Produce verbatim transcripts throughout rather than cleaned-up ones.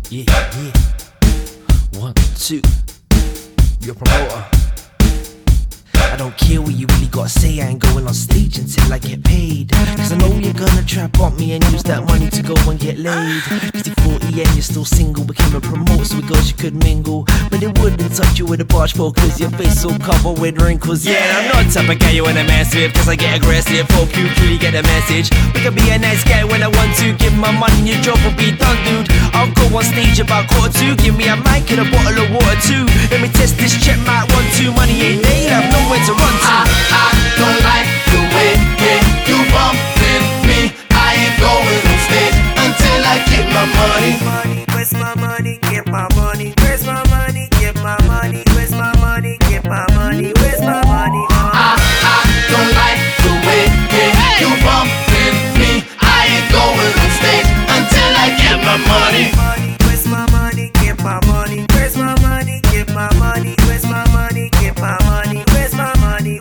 Yeah, yeah. One, two. You're a promoter. I don't care what you really gotta say, I ain't going on stage until I get paid. Cause I know you're gonna try bump me and use that money to go and get laid. Cause you're forty and you're still single, became a promoter so with girls you could mingle. But it wouldn't touch you with a barge pole cause your face so covered with wrinkles. Yeah, I'm not the type of guy you wanna mess with, cause I get aggressive. Hope you clearly get the message. We can be a nice guy when I want to. Give my money and your job will be done, dude. I'll go on stage about quarter two. Give me a mic and a bottle of water too. Let me test this, check my one two. Money ain't made, I've nowhere to run to. I, I don't like the way yeah, you bumping me. I ain't going on stage until I get my money. Money, where's my money? Get my money. Where's my money? Get my money. Where's my money? Get my money. Where's my money? I, I don't like the way yeah, you bumping me. I ain't going on stage until I get my money. Money, where's my money? Get my money. Where's my money? Get my money. Where's my money? Get my money. Where's my money?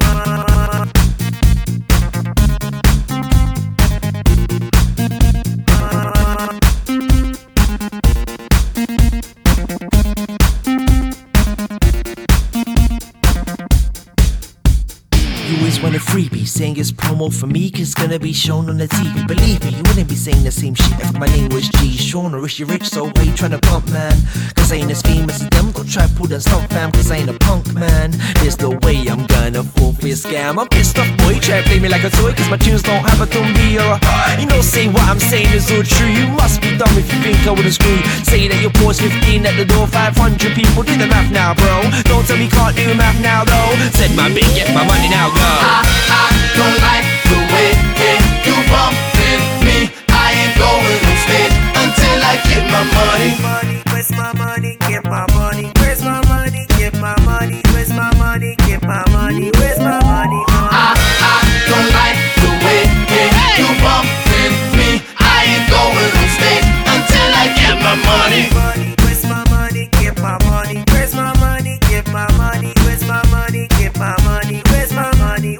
You always want a freebie, saying it's promo for me, cause it's gonna be shown on the T V. Believe me, you wouldn't be saying the same shit if my name was G Sean or is you rich, so why you tryna pump, man? Cause I ain't as famous as them, go try pull that stunt, fam, cause I ain't a punk, man. There's no way I'm gonna fall for your scam. I'm pissed off, boy, try to play me like a toy, cause my tunes don't have a tumbi or a you know, say what I'm saying is all true. You must be dumb if you think I would've screwed. Say that your pause fifteen at the door, five hundred people, do the math now, bro. Don't tell me can't do math now, though. Said my big, get my money now, go. I, I don't like the way yeah, you bumping me. I ain't going on stage until I get my money. Money, where's my money? Get my money. Where's my money? Get my money. Where's my money? Get my money. Where's my money? I, I don't like the way yeah, you bumping me. I ain't going on stage until I get my money. Money, where's my money? Get my money. Where's my money? Get my money. Where's my money? Get my money. Where's my money?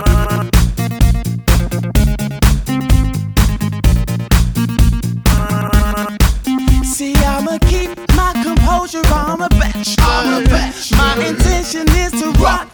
See, I'ma keep my composure, I'm a bachelor. I'm a bachelor. My intention is to rock